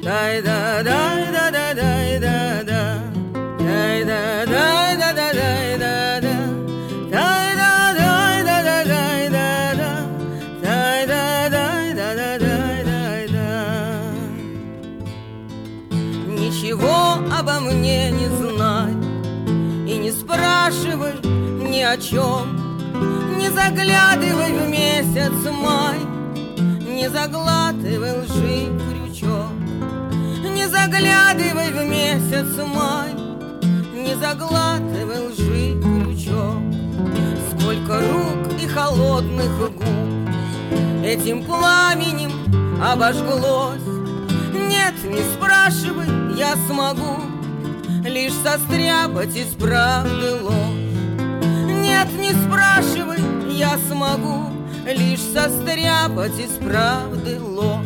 Ничего обо мне не знай и не спрашивай ни о чем. Не заглядывай в месяц май, не заглатывай лжи крючок. Не заглядывай в месяц май, не заглатывай лжи крючок. Сколько рук и холодных губ этим пламенем обожглось. Нет, не спрашивай, я смогу лишь состряпать из правды ложь. Нет, не спрашивай, я смогу лишь состряпать из правды ложь.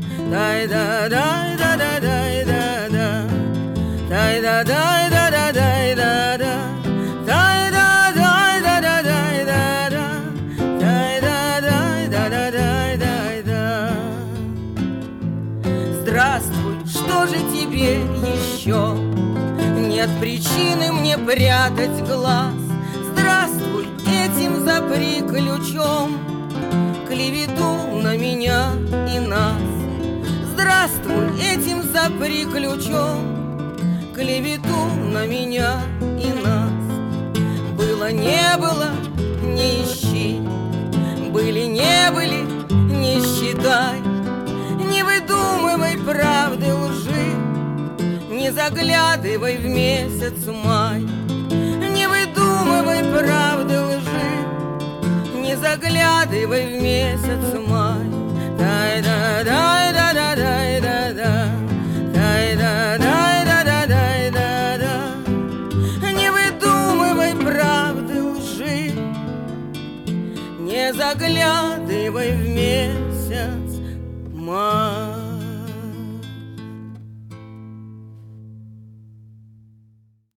Дай-да-дай-да-да-дай-да-да, дай-да-дай-да-да-дай-да-да, дай-да-дай-да-да-дай-да-да, дай-да-дай-да-да-дай-да. Здравствуй, что же тебе еще? Нет причины мне прятать глаз. Здравствуй, этим запри ключом клевету на меня и нас. Здравствуй, этим запри ключом клевету на меня и нас. Было, не было, не ищи, были, не были, не считай. Не выдумывай правды лжи, не заглядывай в месяц май. Не выдумывай правды лжи, не заглядывай в месяц май. Дай-да-дай-да-да-дай-да-да, дай-да-дай-да-да-дай-да-да. Не выдумывай правды лжи, не заглядывай в месяц май.